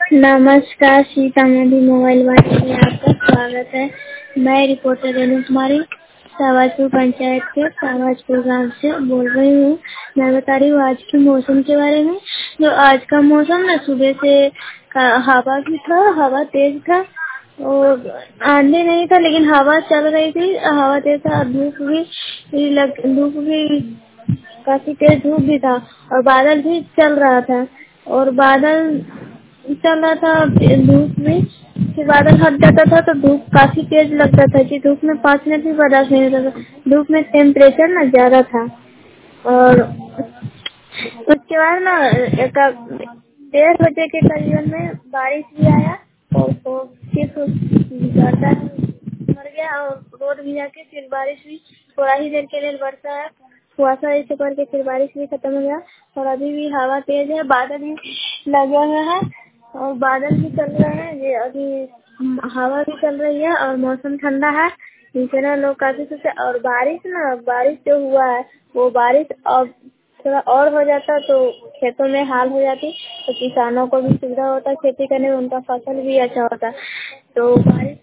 नमस्कार, सीतामढ़ी मोबाइल वाले में आपका स्वागत है। मैं रिपोर्टर रेणु कुमारी शाहबाजपुर पंचायत के शाहबाजपुर गांव से बोल रही हूँ। मैं बता रही हूँ आज के मौसम के बारे में। जो आज का मौसम ना, सुबह से हवा भी था, हवा तेज था और आंधी नहीं था, लेकिन हवा चल रही थी, हवा तेज था। धूप भी काफी तेज धूप भी था और बादल भी चल रहा था और बादल चल रहा था धूप में। फिर बादल हट जाता था तो धूप काफी तेज लगता था कि धूप में 5 मिनट भी बर्दाश्त नहीं होता था। धूप में टेम्परेचर ना ज्यादा था और उसके बाद ना 1:30 बजे के करीबन में बारिश भी आया और फिर बर्दाश्त मर गया और रोड भी जाके फिर बारिश हुई। थोड़ा ही देर के लिए बरसा है, कुआसा ऐसे करके फिर बारिश भी खत्म हो गया और अभी भी हवा तेज है, बादल भी लगे हुए हैं और बादल भी चल रहे हैं। ये अभी हवा भी चल रही है और मौसम ठंडा है, जिससे ना लोग काफी खुश है। और बारिश जो हुआ है वो बारिश अब थोड़ा और हो जाता तो खेतों में हाल हो जाती, तो किसानों को भी सुविधा होता, खेती करने में उनका फसल भी अच्छा होता। तो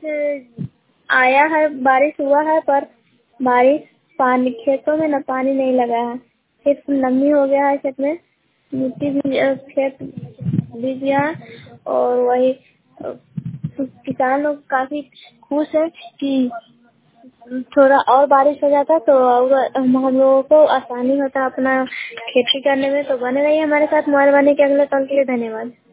बारिश हुआ है पर बारिश पानी खेतों में ना पानी नहीं लगा है, खेत नमी हो गया है, खेत में मिट्टी भी खेत भीग गया है और वही किसान लोग काफी खुश है कि थोड़ा और बारिश हो जाता तो हम लोगों को आसानी होता अपना खेती करने में। तो बने रहिए हमारे साथ मोबाइल वाले के अगले कॉल के लिए। धन्यवाद।